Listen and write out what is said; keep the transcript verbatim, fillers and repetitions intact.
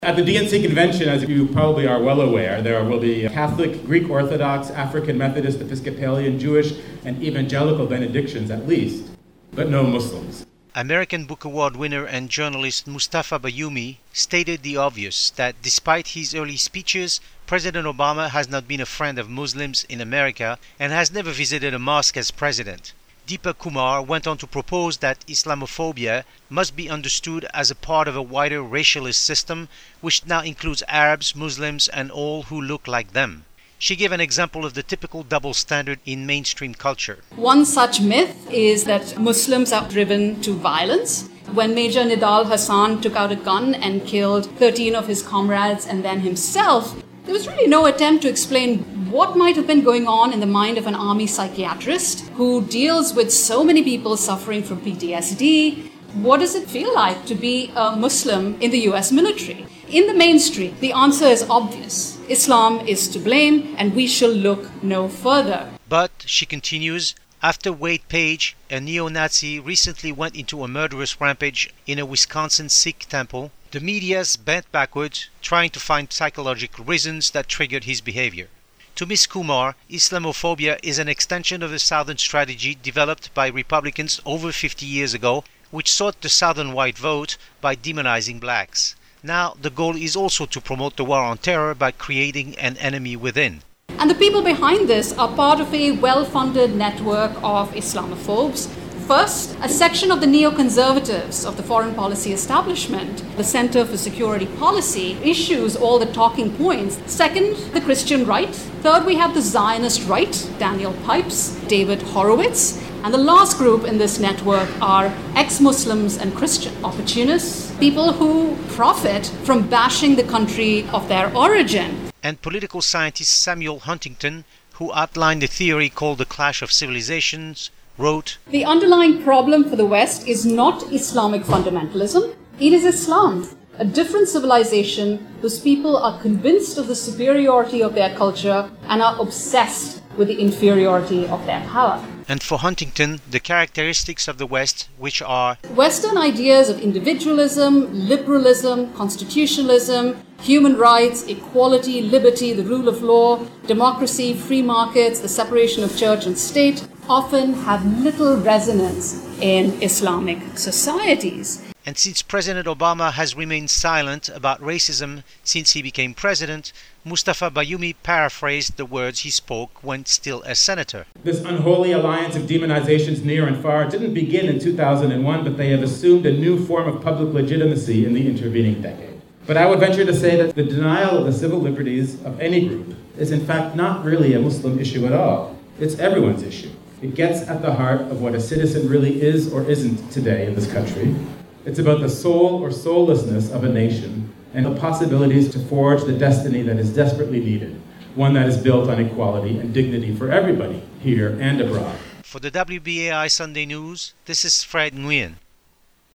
At the D N C convention, as you probably are well aware, there will be Catholic, Greek Orthodox, African Methodist, Episcopalian, Jewish, and evangelical benedictions at least, but no Muslims. American Book Award winner and journalist Mustafa Bayoumi stated the obvious, that despite his early speeches, President Obama has not been a friend of Muslims in America and has never visited a mosque as president. Deepak Kumar went on to propose that Islamophobia must be understood as a part of a wider racialist system which now includes Arabs, Muslims, and all who look like them. She gave an example of the typical double standard in mainstream culture. One such myth is that Muslims are driven to violence. When Major Nidal Hassan took out a gun and killed thirteen of his comrades and then himself, there was really no attempt to explain what might have been going on in the mind of an army psychiatrist who deals with so many people suffering from P T S D. What does it feel like to be a Muslim in the U S military? In the mainstream, the answer is obvious. Islam is to blame, and we shall look no further. But, she continues, after Wade Page, a neo-Nazi, recently went into a murderous rampage in a Wisconsin Sikh temple, the media's bent backwards, trying to find psychological reasons that triggered his behavior. To Miz Kumar, Islamophobia is an extension of the Southern strategy developed by Republicans over fifty years ago, which sought the Southern white vote by demonizing blacks. Now, the goal is also to promote the war on terror by creating an enemy within. And the people behind this are part of a well-funded network of Islamophobes. First, a section of the neoconservatives of the foreign policy establishment, the Center for Security Policy, issues all the talking points. Second, the Christian right. Third, we have the Zionist right, Daniel Pipes, David Horowitz. And the last group in this network are ex-Muslims and Christian opportunists, people who profit from bashing the country of their origin. And political scientist Samuel Huntington, who outlined a theory called the Clash of Civilizations, wrote, "The underlying problem for the West is not Islamic fundamentalism, it is Islam, a different civilization whose people are convinced of the superiority of their culture and are obsessed with the inferiority of their power." And for Huntington, the characteristics of the West, which are Western ideas of individualism, liberalism, constitutionalism, human rights, equality, liberty, the rule of law, democracy, free markets, the separation of church and state, often have little resonance in Islamic societies. And since President Obama has remained silent about racism since he became president, Mustafa Bayoumi paraphrased the words he spoke when still a senator. This unholy alliance of demonizations near and far didn't begin in two thousand one, but they have assumed a new form of public legitimacy in the intervening decade. But I would venture to say that the denial of the civil liberties of any group is in fact not really a Muslim issue at all. It's everyone's issue. It gets at the heart of what a citizen really is or isn't today in this country. It's about the soul or soullessness of a nation and the possibilities to forge the destiny that is desperately needed, one that is built on equality and dignity for everybody, here and abroad. For the W B A I Sunday News, this is Fred Nguyen.